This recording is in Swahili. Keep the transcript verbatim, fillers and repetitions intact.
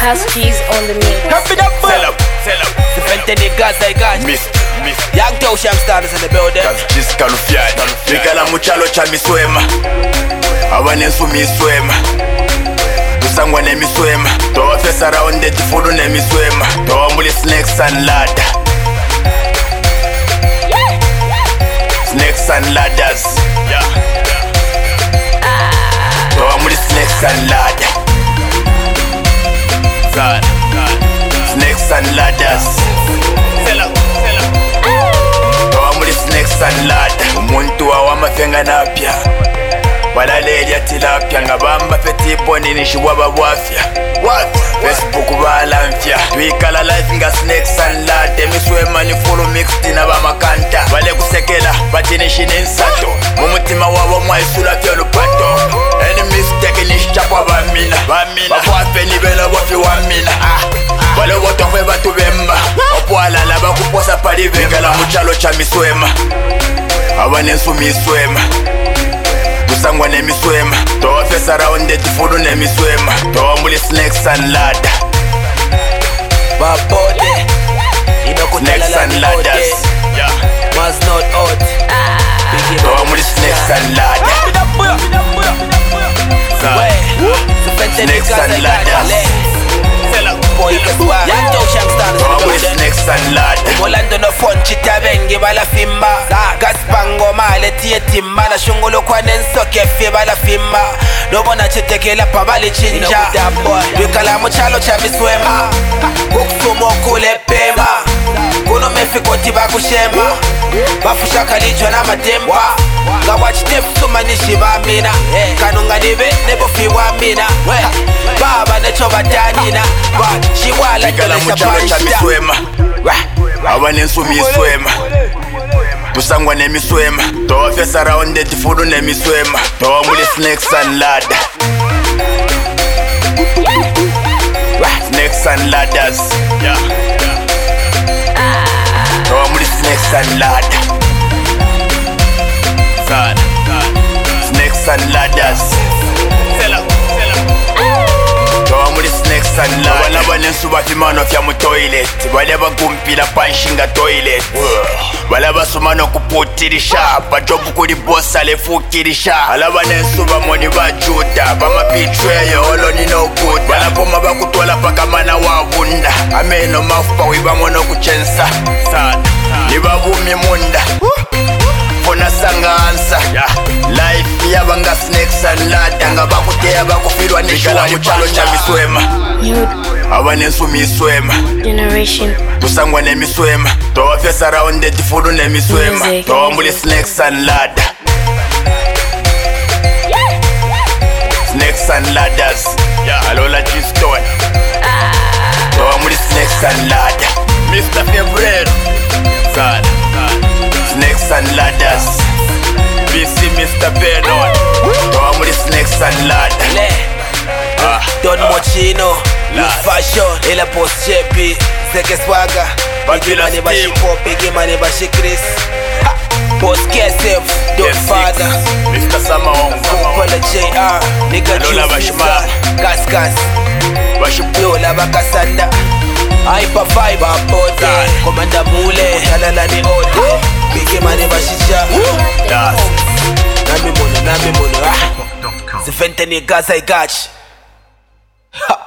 Husky's on the mix. Sell up, sell up. The Fentanyl gas I got. Miss, miss. Young Tosham stars in the building. Kazijis kalufiani. Bikala muchalo cha miswema. Awanensu miswema. Tusangwa ne miswema. Towa fesa raunde tifudu ne miswema. Towa muli snakes and ladder. Snakes and ladders. Yeah. Towa muli snakes and ladder. God, God. Snakes and ladders. Sell up, sell up. Towa muli snakes and ladder. Umuntu wa wamafenga napya. Balalelya tilapya nga bamba fetiponi nishiwaba wafya. Facebook balamfya. Twikala life nga snakes and ladder. Miswema ni full mixed na bamakanta. Bale kusekela batinishini nsato. Mumutima wabo mwaisula fya lupato. Any mistake nishichapwa bamina. Bafwafe nibela wafi wamina. Bale wotokwe batu bemba. Opwalala bakuposa pali bengala muchalo cha miswema. Awanensu miswema. Tusangwa ne miswema. Towa fesa raunde tifudu ne miswema. Towa muli snakes and ladder. Babode Snakes and ladders. Yeah. Was not out. Towa muli snakes and ladder. Snakes and ladders. Young Tosham stars in Towa the muli building. snakes and ladder. Molando no phone chita bengi bala fimba. Gaspango male tie timba na shungolo kwa nensoke fe bala fimba. Dobona chitekela pa bali chinja. Bikala muchalo cha miswema. Kukufumo kule pema. Kuno mefikoti bakushema. Bafusha kalijwa na matemba. Gawachite fuma nishiba mina. Kanunga nibe nebo fiwa mina. Baba necho batanina. Shiwala Bikala tulesha muchalo cha panshita. miswema. Awanensu miswema. Tusangwa ne miswema. Towa fesa raunde tifudu ne miswema. Towa muli snakes and ladder. Snakes and ladders. Yeah. Towa muli snakes and ladder. God, God. Snakes and ladders. Sell up, sell up. Towa muli snakes and ladders. Wala banensu bafimano fya mu toilet. Bale bagumpila panshinga toilet. Bala basumano kuputirisha. Bajobu kuli bossa lefukirisha. Ala banensu bamoni bajuda. Bama pitreyo olo ni no good. Bala poma bakutwala paka mana wabunda. Ameno mafupa wibamono kuchensa. Sad. Nibabumi munda. Fona sanga ansa. Life yabanga snakes and ladder. Nga bakuteya bakufirwa nishuwa muchalo cha miswema. New Awanensu miswema. generation. Tusangwa ne miswema. Towa fesa raunde tifudu ne miswema. Music. Towa muli snakes and ladder. Snakes and ladders. Yeah, alola G-Stone. Towa muli snakes and ladder. Mister Favorite. God, God. Snakes and ladders. B C Mister Penon. Towa muli snakes and ladder. Le Ah, Don Mochino New Last. fashion Ila post chepi Seke swaga Bigi Bakila mani bashi steam. pop Bigi mani bashi Chris Ha! Post K S F Don Yes, Father Mister Samaongo. Kumpala J R Nigga Alola Juicy Bashma. Gas gas Bashipu. Lola Bakasanda Hyper vibe Abote God. Komanda Mule Talala ni Ode Bigi mani bashi Cha Das. Nami mono Nami mono Ah The Fentanyl gas I got you. Ha!